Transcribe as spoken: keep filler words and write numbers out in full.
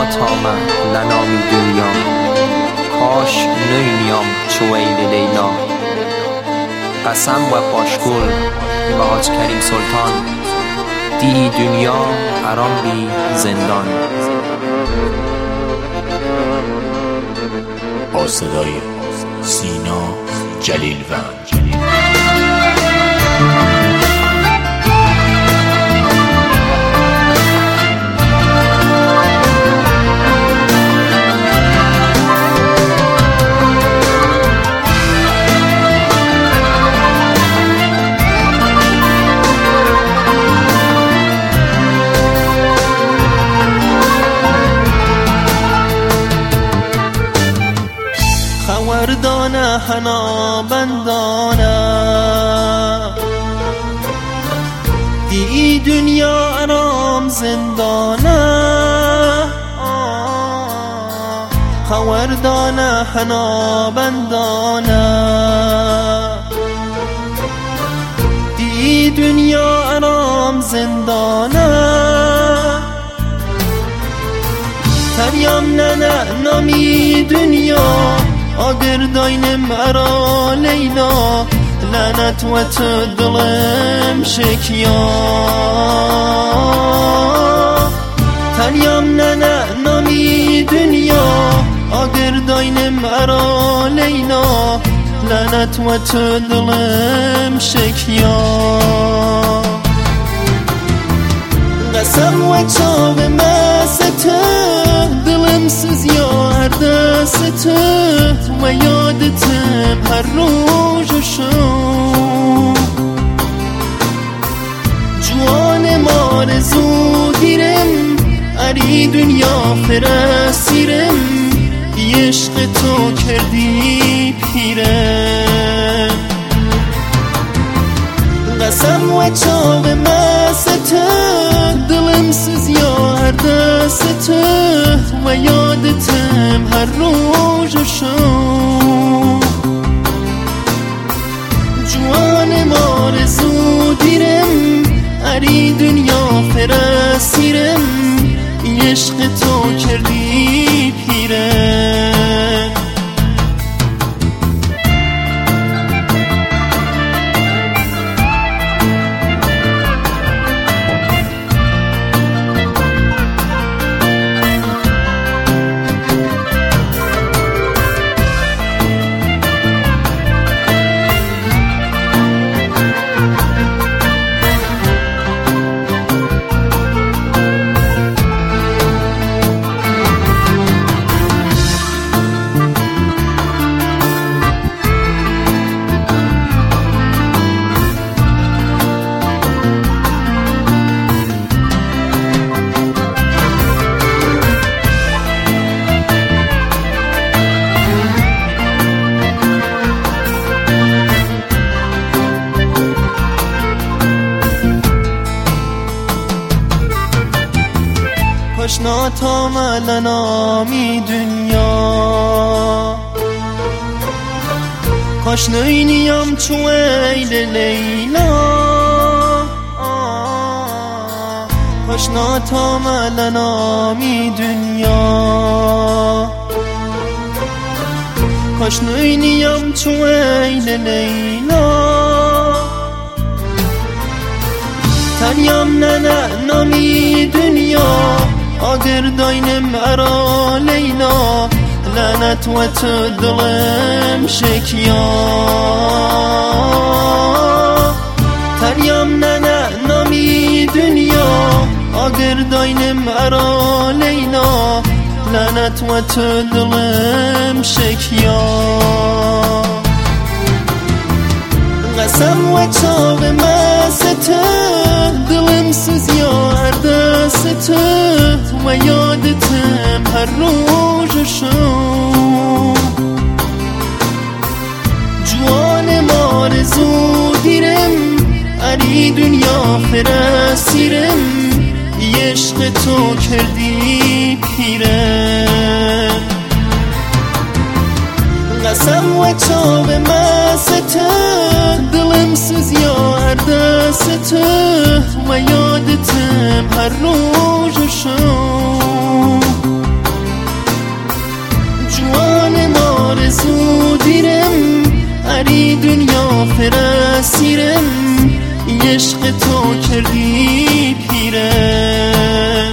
ناتامه لنامی دنیا کاش نوینیام چویل لیلا قسم و پاشگل به حاج کریم سلطان دی دنیا حرام بی زندان. با صدای سینا جلیلوند. خبردانه حنا بندانه دی دنیا ارام زندانه خبردانه حنا بندانه دی دنیا ارام زندانه تریم نه نه نامی دنیا آگر داینم مرا لیلا لعنت و تو دلم شکیا تنیم نه نه نامی دنیا آگر داینم مرا لیلا لعنت و تو دلم شکیا قسم و چاو مست دلم سوزیا هر دست و یادتم هر روز شو جوان مارزو دیرم اری دنیا فرستیرم عشق تو کردی پیرم قسم و چاو مست دلم سوزیا هر دست و یادتم هر روز شو جوان مارزو دیرم اری دنیا فرستیرم عشق تو کردی پیرم. کاش ناتامه لنامی دنیا کاش نوینیم چویل لیلا کاش ناتامه لنامی دنیا کاش نوینیم چویل لیلا تنیم نه نه نامی دنیا آگر داینم مرا لیلا لعنت و تو دلم شکیا تریم نه نه نامی دنیا آگر داینم مرا لیلا لعنت و تو دلم شکیا قسم و چاو مست دلم سوزیا هر دست و یادتم هر روز شو جوان مارزو دیرم اری دنیا فرستیرم عشق تو کردی پیرم قسم و چاو مست دلم سوزیا هر دست و یادتم هر روز شو جوان مارزو دیرم هری دنیا فرسیرم عشق تو کردی پیرم